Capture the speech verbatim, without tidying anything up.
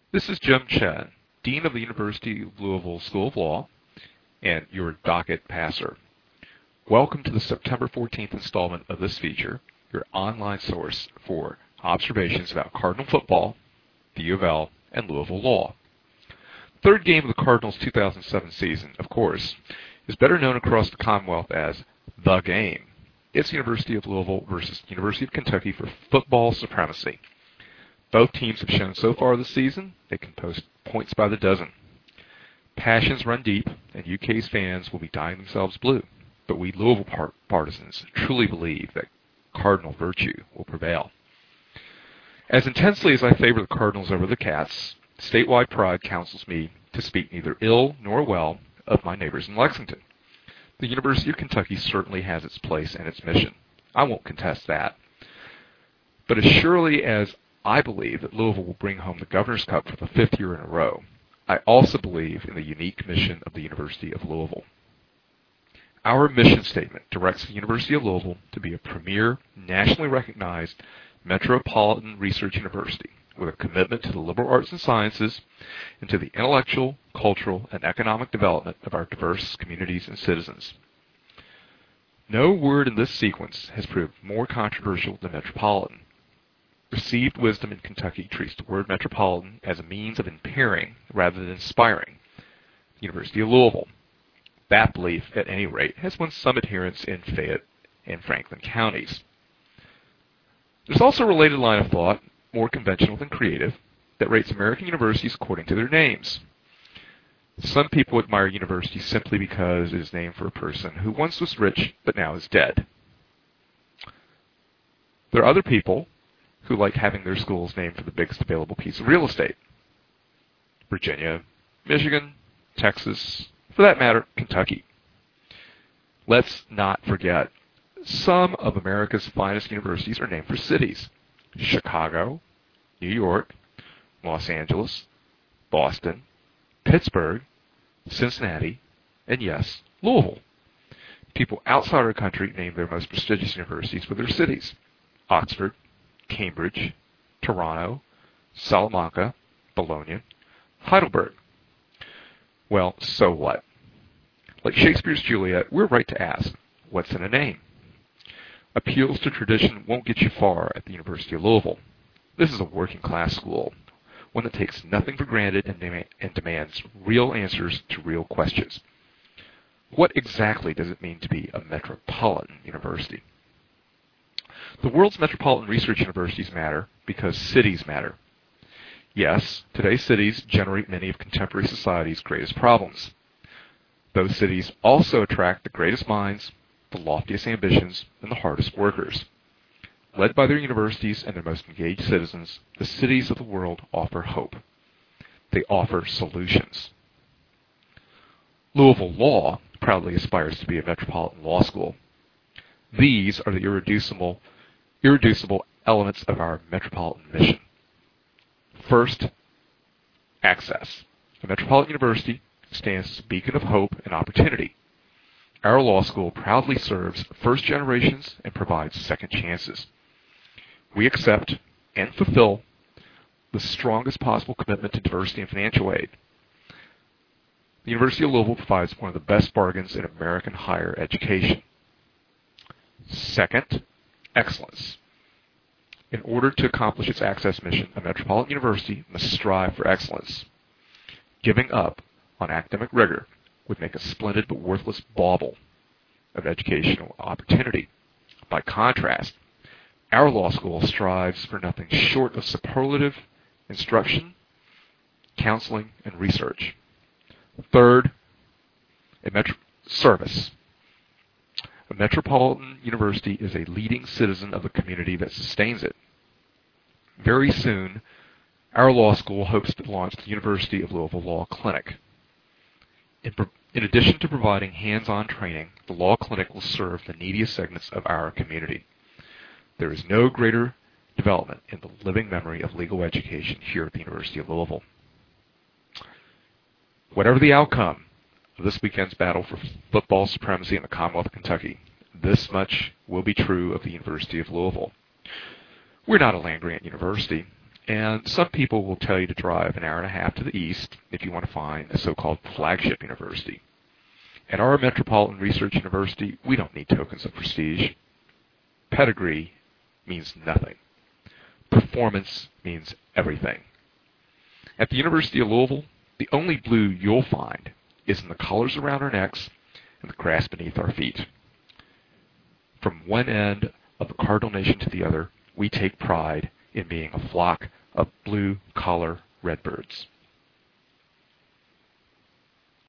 This is Jim Chen, Dean of the University of Louisville School of Law, and your docket passer. Welcome to the September fourteenth installment of this feature, your online source for observations about Cardinal football, the U of L, and Louisville law. The third game of the Cardinals' two thousand seven season, of course, is better known across the Commonwealth as The Game. It's University of Louisville versus University of Kentucky for football supremacy. Both teams have shown so far this season they can post points by the dozen. Passions run deep, and U K's fans will be dyeing themselves blue. But we Louisville part- partisans truly believe that Cardinal virtue will prevail. As intensely as I favor the Cardinals over the Cats, statewide pride counsels me to speak neither ill nor well of my neighbors in Lexington. The University of Kentucky certainly has its place and its mission. I won't contest that. But as surely as I believe that Louisville will bring home the Governor's Cup for the fifth year in a row, I also believe in the unique mission of the University of Louisville. Our mission statement directs the University of Louisville to be a premier, nationally recognized metropolitan research university with a commitment to the liberal arts and sciences and to the intellectual, cultural, and economic development of our diverse communities and citizens. No word in this sequence has proved more controversial than metropolitan. Received wisdom in Kentucky treats the word metropolitan as a means of impairing rather than inspiring the University of Louisville. That belief, at any rate, has won some adherents in Fayette and Franklin counties. There's also a related line of thought, more conventional than creative, that rates American universities according to their names. Some people admire universities simply because it is named for a person who once was rich but now is dead. There are other people who like having their schools named for the biggest available piece of real estate. Virginia, Michigan, Texas, for that matter, Kentucky. Let's not forget, some of America's finest universities are named for cities. Chicago, New York, Los Angeles, Boston, Pittsburgh, Cincinnati, and yes, Louisville. People outside our country name their most prestigious universities for their cities. Oxford, Cambridge, Toronto, Salamanca, Bologna, Heidelberg. Well, so what? Like Shakespeare's Juliet, we're right to ask, what's in a name? Appeals to tradition won't get you far at the University of Louisville. This is a working-class school, one that takes nothing for granted and, dem- and demands real answers to real questions. What exactly does it mean to be a metropolitan university? The world's metropolitan research universities matter because cities matter. Yes, today's cities generate many of contemporary society's greatest problems. Those cities also attract the greatest minds, the loftiest ambitions, and the hardest workers. Led by their universities and their most engaged citizens, the cities of the world offer hope. They offer solutions. Louisville Law proudly aspires to be a metropolitan law school. These are the irreducible, irreducible elements of our metropolitan mission. First, access. The Metropolitan University stands as a beacon of hope and opportunity. Our law school proudly serves first generations and provides second chances. We accept and fulfill the strongest possible commitment to diversity and financial aid. The University of Louisville provides one of the best bargains in American higher education. Second, excellence. In order to accomplish its access mission, a metropolitan university must strive for excellence. Giving up on academic rigor would make a splendid but worthless bauble of educational opportunity. By contrast, our law school strives for nothing short of superlative instruction, counseling, and research. Third, a metro- service. A metropolitan university is a leading citizen of the community that sustains it. Very soon, our law school hopes to launch the University of Louisville Law Clinic. In, pro- in addition to providing hands-on training, the Law Clinic will serve the neediest segments of our community. There is no greater development in the living memory of legal education here at the University of Louisville. Whatever the outcome of this weekend's battle for football supremacy in the Commonwealth of Kentucky, this much will be true of the University of Louisville. We're not a land-grant university, And some people will tell you to drive an hour and a half to the east if you want to find a so-called flagship university. At our Metropolitan Research University, we don't need tokens of prestige. Pedigree means nothing. Performance means everything. At the University of Louisville, the only blue you'll find is in the collars around our necks and the grass beneath our feet. From one end of the Cardinal Nation to the other, we take pride in being a flock of blue-collar redbirds.